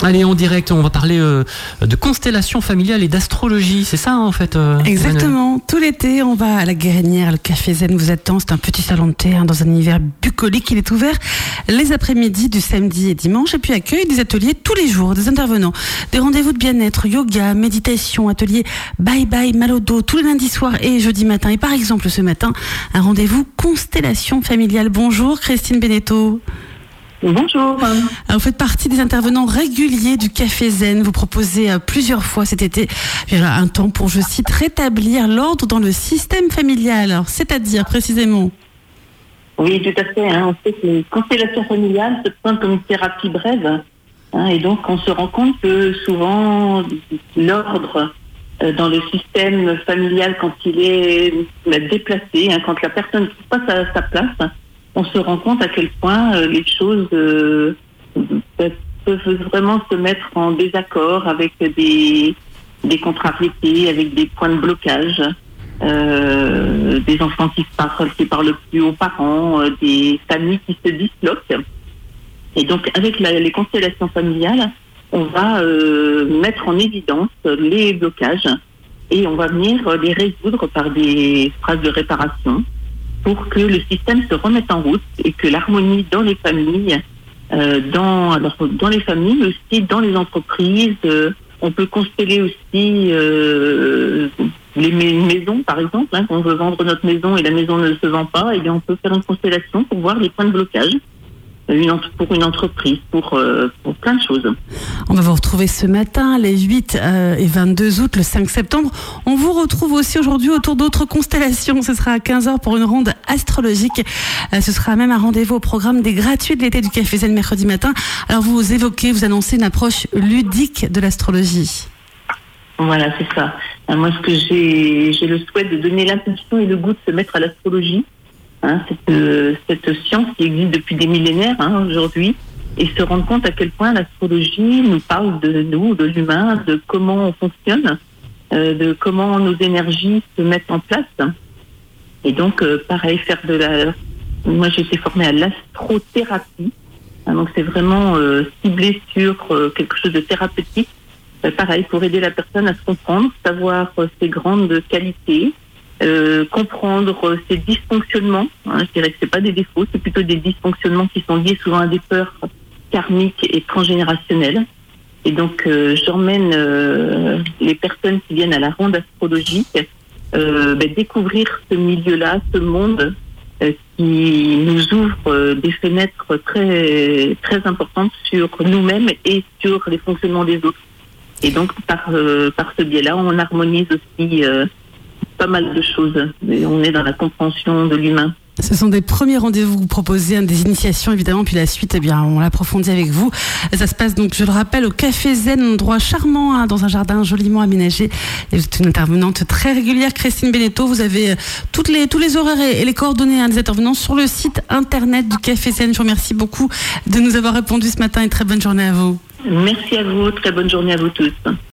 Allez, en direct, on va parler de constellation familiale et d'astrologie, c'est ça en fait Exactement, Emmanuel. tout l'été, on va à la Guérinière, le Café Zen vous attend, c'est un petit salon de thé dans un univers bucolique, il est ouvert les après-midi du samedi et dimanche, et puis accueille des ateliers tous les jours, des intervenants, des rendez-vous de bien-être, yoga, méditation, atelier bye-bye, mal au dos, tous les lundis soirs et jeudi matin, et par exemple ce matin, un rendez-vous constellation familiale. Bonjour Christine Beneteau. Bonjour. Alors, vous faites partie des intervenants réguliers du Café Zen. Vous proposez plusieurs fois cet été un temps pour, je cite, rétablir l'ordre dans le système familial. Alors, c'est-à-dire précisément? Oui, tout à fait. On sait que les constellations familiales se présentent comme une thérapie brève. Et donc, on se rend compte que souvent, l'ordre dans le système familial, quand il est déplacé, quand la personne ne trouve pas sa place, on se rend compte à quel point les choses peuvent vraiment se mettre en désaccord avec des contrariétés, avec des points de blocage, des enfants qui parlent plus aux parents, des familles qui se disloquent. Et donc, avec les constellations familiales, on va mettre en évidence les blocages et on va venir les résoudre par des phrases de réparation, pour que le système se remette en route et que l'harmonie dans les familles, dans les familles, mais aussi dans les entreprises. On peut consteller aussi les maisons, par exemple. Quand on veut vendre notre maison et la maison ne se vend pas, et bien on peut faire une constellation pour voir les points de blocage pour une entreprise, pour plein de choses. On va vous retrouver ce matin, les 8 et 22 août, le 5 septembre. On vous retrouve aussi aujourd'hui autour d'autres constellations. Ce sera à 15h pour une ronde astrologique. Ce sera même un rendez-vous au programme des gratuits de l'été du Café Zen mercredi matin. Alors vous annoncez une approche ludique de l'astrologie. Voilà, c'est ça. Moi, ce que j'ai le souhait de donner l'impulsion et le goût de se mettre à l'astrologie. Cette science qui existe depuis des millénaires aujourd'hui, et se rendre compte à quel point l'astrologie nous parle de nous, de l'humain, de comment on fonctionne, de comment nos énergies se mettent en place. Et donc, pareil, moi j'ai été formée à l'astrothérapie, donc c'est vraiment ciblé sur quelque chose de thérapeutique. Pareil, pour aider la personne à se comprendre, savoir ses grandes qualités, comprendre ces dysfonctionnements. Je dirais que c'est pas des défauts, c'est plutôt des dysfonctionnements qui sont liés souvent à des peurs karmiques et transgénérationnelles. Et donc j'emmène les personnes qui viennent à la ronde astrologique découvrir ce milieu-là, ce monde qui nous ouvre des fenêtres très très importantes sur nous-mêmes et sur les fonctionnements des autres. Et donc par ce biais-là, on harmonise aussi pas mal de choses. On est dans la compréhension de l'humain. Ce sont des premiers rendez-vous que vous proposez, des initiations évidemment, puis la suite, on l'approfondit avec vous. Ça se passe donc, je le rappelle, au Café Zen, un endroit charmant, dans un jardin joliment aménagé. Et vous êtes une intervenante très régulière, Christine Beneteau. Vous avez tous les horaires et les coordonnées des intervenants sur le site internet du Café Zen. Je vous remercie beaucoup de nous avoir répondu ce matin et très bonne journée à vous. Merci à vous, très bonne journée à vous tous.